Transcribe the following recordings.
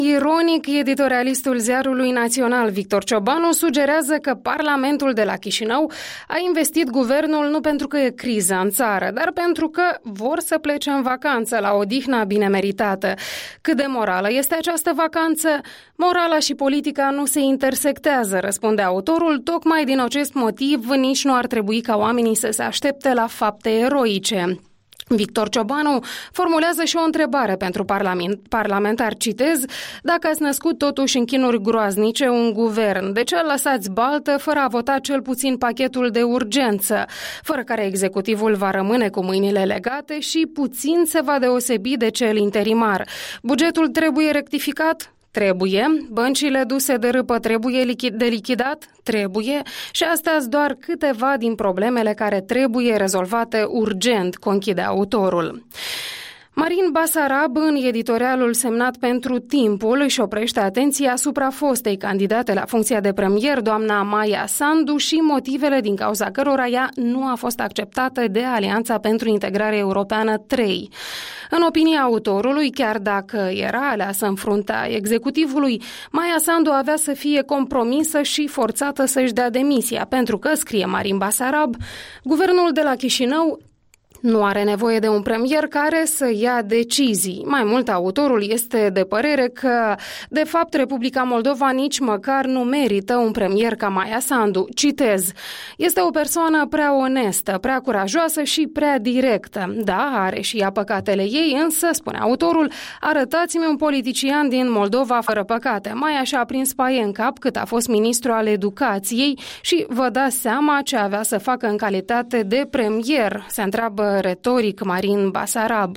Ironic, editorialistul Ziarului Național Victor Ciobanu sugerează că Parlamentul de la Chișinău a investit guvernul nu pentru că e criză în țară, dar pentru că vor să plece în vacanță la odihna bine meritată. Cât de morală este această vacanță? Morala și politica nu se intersectează, răspunde autorul. Tocmai din acest motiv nici nu ar trebui ca oamenii să se aștepte la fapte eroice. Victor Ciobanu formulează și o întrebare pentru parlamentar, citez: dacă ați născut totuși în chinuri groaznice un guvern, de ce îl lăsați baltă fără a vota cel puțin pachetul de urgență, fără care executivul va rămâne cu mâinile legate și puțin se va deosebi de cel interimar? Bugetul trebuie rectificat? Trebuie. Băncile duse de râpă trebuie de lichidat? Trebuie. Și astea-s doar câteva din problemele care trebuie rezolvate urgent, conchide autorul. Marin Basarab, în editorialul semnat pentru Timpul, își oprește atenția asupra fostei candidate la funcția de premier, doamna Maia Sandu, și motivele din cauza cărora ea nu a fost acceptată de Alianța pentru Integrare Europeană 3. În opinia autorului, chiar dacă era aleasă în fruntea executivului, Maia Sandu avea să fie compromisă și forțată să-și dea demisia, pentru că, scrie Marin Basarab, guvernul de la Chișinău nu are nevoie de un premier care să ia decizii. Mai mult, autorul este de părere că, de fapt, Republica Moldova nici măcar nu merită un premier ca Maia Sandu. Citez: este o persoană prea onestă, prea curajoasă și prea directă. Da, are și ea păcatele ei, însă, spune autorul, arătați-mi un politician din Moldova fără păcate. Maia și-a prins paie în cap cât a fost ministru al educației și vă dați seama ce avea să facă în calitate de premier, se întreabă retoric Marin Basarab.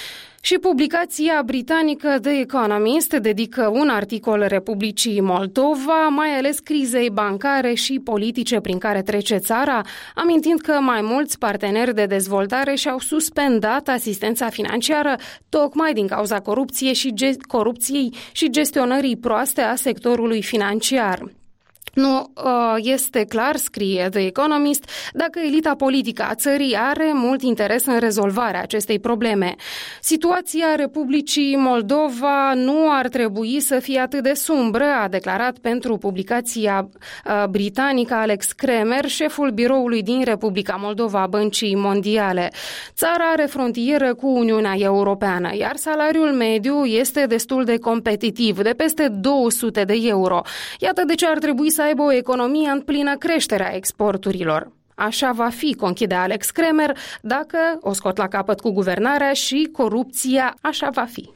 Și publicația britanică The Economist dedică un articol Republicii Moldova, mai ales crizei bancare și politice prin care trece țara, amintind că mai mulți parteneri de dezvoltare și-au suspendat asistența financiară tocmai din cauza corupției și gestionării proaste a sectorului financiar. Nu este clar, scrie The Economist, dacă elita politică a țării are mult interes în rezolvarea acestei probleme. Situația Republicii Moldova nu ar trebui să fie atât de sumbră, a declarat pentru publicația britanică Alex Kremer, șeful biroului din Republica Moldova a Băncii Mondiale. Țara are frontieră cu Uniunea Europeană, iar salariul mediu este destul de competitiv, de peste 200 de euro. Iată de ce ar trebui să aibă o economie în plină creștere a exporturilor. Așa va fi, conchide Alex Kremer, dacă o scot la capăt cu guvernarea și corupția, așa va fi.